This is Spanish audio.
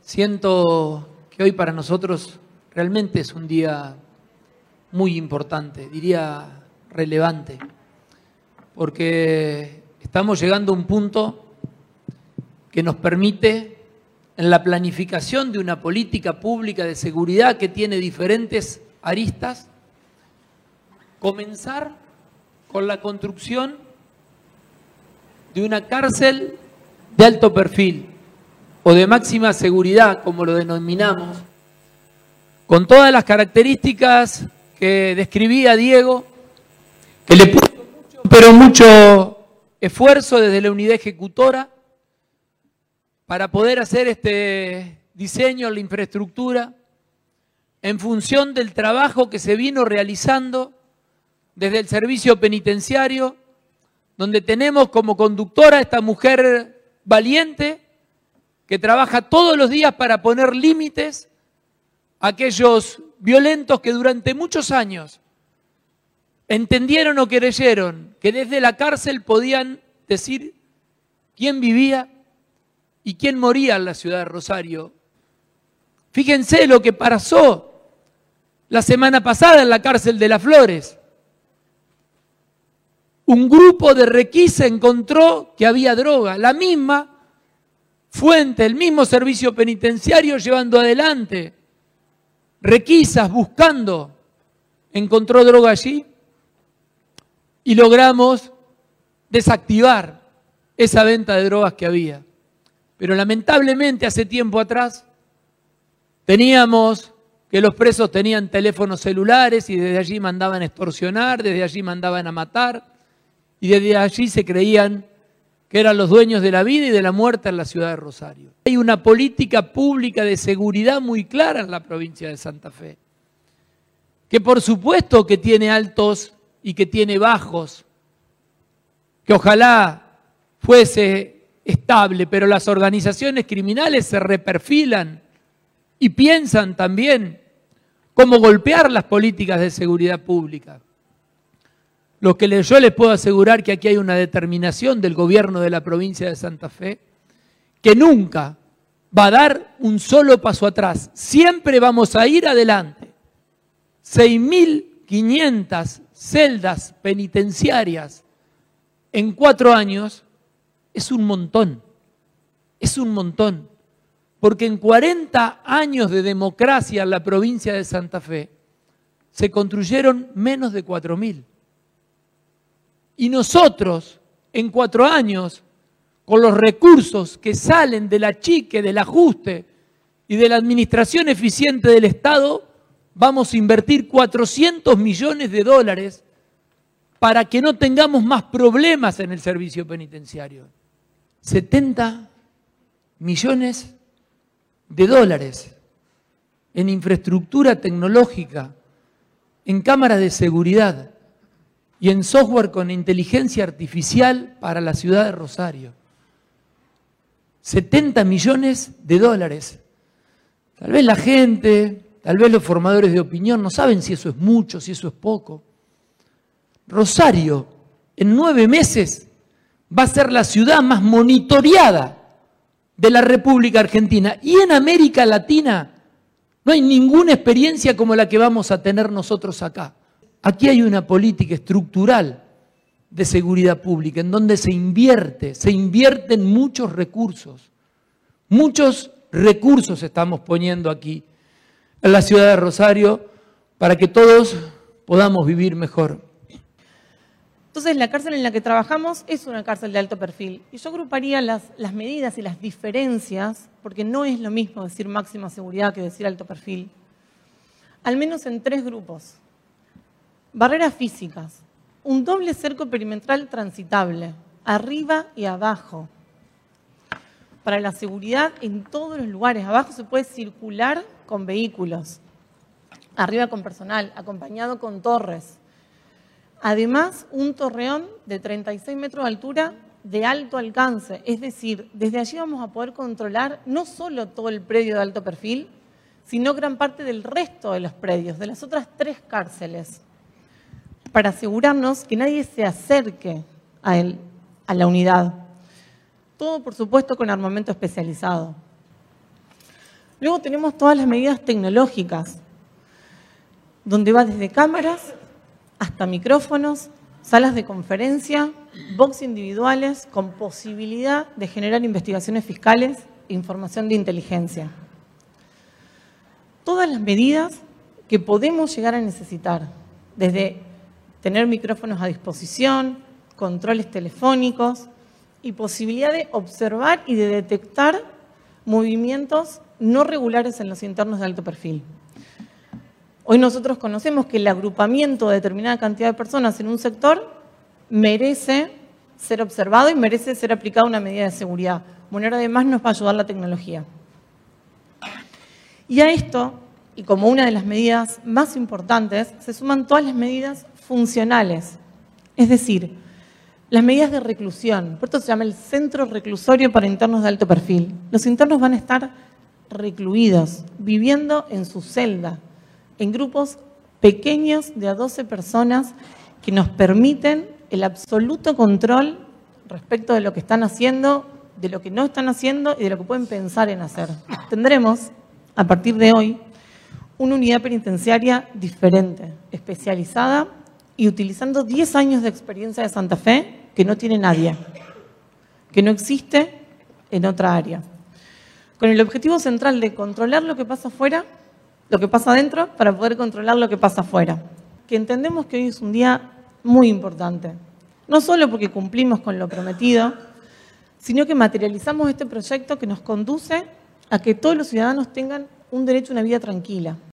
Siento que hoy para nosotros realmente es un día muy importante, diría relevante, porque estamos llegando a un punto que nos permite, en la planificación de una política pública de seguridad que tiene diferentes aristas, comenzar con la construcción de una cárcel de alto perfil o de máxima seguridad, como lo denominamos, con todas las características que describía Diego, que le puso mucho esfuerzo desde la unidad ejecutora para poder hacer este diseño en la infraestructura en función del trabajo que se vino realizando desde el servicio penitenciario, donde tenemos como conductora a esta mujer valiente que trabaja todos los días para poner límites a aquellos violentos que durante muchos años entendieron o creyeron que desde la cárcel podían decir quién vivía y quién moría en la ciudad de Rosario. Fíjense lo que pasó la semana pasada en la cárcel de Las Flores. Un grupo de requisa encontró que había droga, la misma fuente, el mismo servicio penitenciario llevando adelante requisas, buscando, encontró droga allí y logramos desactivar esa venta de drogas que había. Pero lamentablemente hace tiempo atrás teníamos que los presos tenían teléfonos celulares y desde allí mandaban a extorsionar, desde allí mandaban a matar y desde allí se creían que eran los dueños de la vida y de la muerte en la ciudad de Rosario. Hay una política pública de seguridad muy clara en la provincia de Santa Fe, que por supuesto que tiene altos y que tiene bajos, que ojalá fuese estable, pero las organizaciones criminales se reperfilan y piensan también cómo golpear las políticas de seguridad pública. Lo que yo les puedo asegurar que aquí hay una determinación del gobierno de la provincia de Santa Fe que nunca va a dar un solo paso atrás. Siempre vamos a ir adelante. 6.500 celdas penitenciarias en 4 años es un montón. Es un montón. Porque en 40 años de democracia en la provincia de Santa Fe se construyeron menos de 4.000. Y nosotros, en 4 años, con los recursos que salen del achique, del ajuste y de la administración eficiente del Estado, vamos a invertir 400 millones de dólares para que no tengamos más problemas en el servicio penitenciario. 70 millones de dólares en infraestructura tecnológica, en cámaras de seguridad y en software con inteligencia artificial para la ciudad de Rosario. 70 millones de dólares. Tal vez la gente, tal vez los formadores de opinión no saben si eso es mucho, si eso es poco. Rosario, en 9 meses, va a ser la ciudad más monitoreada de la República Argentina. Y en América Latina no hay ninguna experiencia como la que vamos a tener nosotros acá. Aquí hay una política estructural de seguridad pública en donde se invierten muchos recursos. Muchos recursos estamos poniendo aquí en la ciudad de Rosario para que todos podamos vivir mejor. Entonces, la cárcel en la que trabajamos es una cárcel de alto perfil. Y yo agruparía las medidas y las diferencias, porque no es lo mismo decir máxima seguridad que decir alto perfil, al menos en 3 grupos. Barreras físicas, un doble cerco perimetral transitable, arriba y abajo. Para la seguridad en todos los lugares. Abajo se puede circular con vehículos, arriba con personal, acompañado con torres. Además, un torreón de 36 metros de altura de alto alcance. Es decir, desde allí vamos a poder controlar no solo todo el predio de alto perfil, sino gran parte del resto de los predios, de las otras 3 cárceles, para asegurarnos que nadie se acerque a la unidad. Todo, por supuesto, con armamento especializado. Luego tenemos todas las medidas tecnológicas, donde va desde cámaras hasta micrófonos, salas de conferencia, box individuales con posibilidad de generar investigaciones fiscales e información de inteligencia. Todas las medidas que podemos llegar a necesitar, desde tener micrófonos a disposición, controles telefónicos y posibilidad de observar y de detectar movimientos no regulares en los internos de alto perfil. Hoy nosotros conocemos que el agrupamiento de determinada cantidad de personas en un sector merece ser observado y merece ser aplicada una medida de seguridad. Bueno, ahora además nos va a ayudar la tecnología. Y a esto, y como una de las medidas más importantes, se suman todas las medidas funcionales, es decir, las medidas de reclusión. Por esto se llama el centro reclusorio para internos de alto perfil. Los internos van a estar recluidos, viviendo en su celda, en grupos pequeños de a 12 personas que nos permiten el absoluto control respecto de lo que están haciendo, de lo que no están haciendo y de lo que pueden pensar en hacer. Tendremos, a partir de hoy, una unidad penitenciaria diferente, especializada y utilizando 10 años de experiencia de Santa Fe que no tiene nadie, que no existe en otra área, con el objetivo central de controlar lo que pasa afuera, lo que pasa adentro, para poder controlar lo que pasa afuera. Que entendemos que hoy es un día muy importante, no solo porque cumplimos con lo prometido, sino que materializamos este proyecto que nos conduce a que todos los ciudadanos tengan un derecho a una vida tranquila.